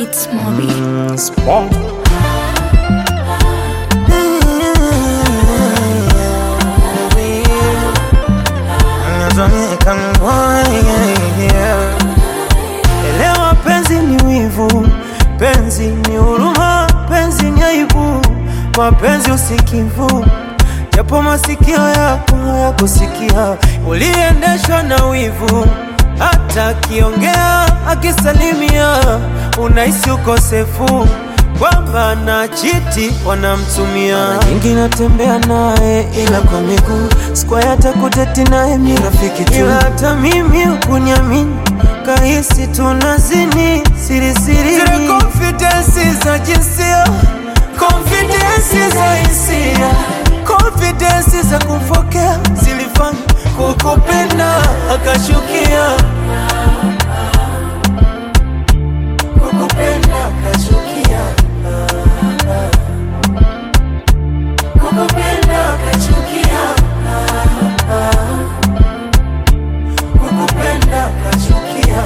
It's Mommy. Small. Elewa penzi ni wivu, penzi ni huruma, penzi ni aibu, mapenzi usikivu. Japo masikio yako hayakusikia, uliendeshwa na wivu. Hata akiongea, akisalimia, unahisi ukosefu, kwamba na chiti wanamtumia. Mara nyingi natembea nae ila kwa miguu, sikuwa hata kuteti nae mi rafiki tu. Ila hata mimi ukuniamini, kahisi tunazini siri siri. Zile confidence za jinsia, confidence za hisia, confidence za kumfokea, zilifanya kukupenda akashukia, kukupenda akashukia, kukupenda akashukia, kukupenda akashukia.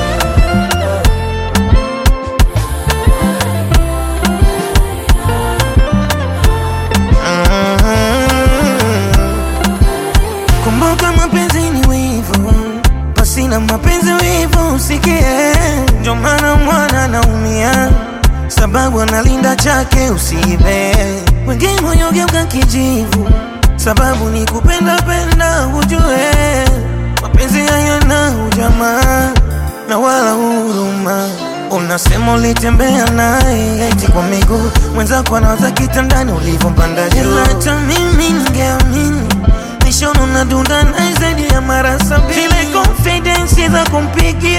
Kumbuka mapenzi ni wivu, basi na mapenzi wivu usikie. Ndio maana mwana naumia, sababu analinda chake usiibe. Wengine wanyogeuka kijivu, sababu ni kupenda penda ujue. Mapenzi hayana ujamaa na wala huruma. Unasema ulitembea naye eti kwa miguu, mwenzako anawaza kitandani ulivyompanda juu. Hata mimi ningeamini, nishono na dunda na zaidi ya mara 7. Zile confidence za kumpigia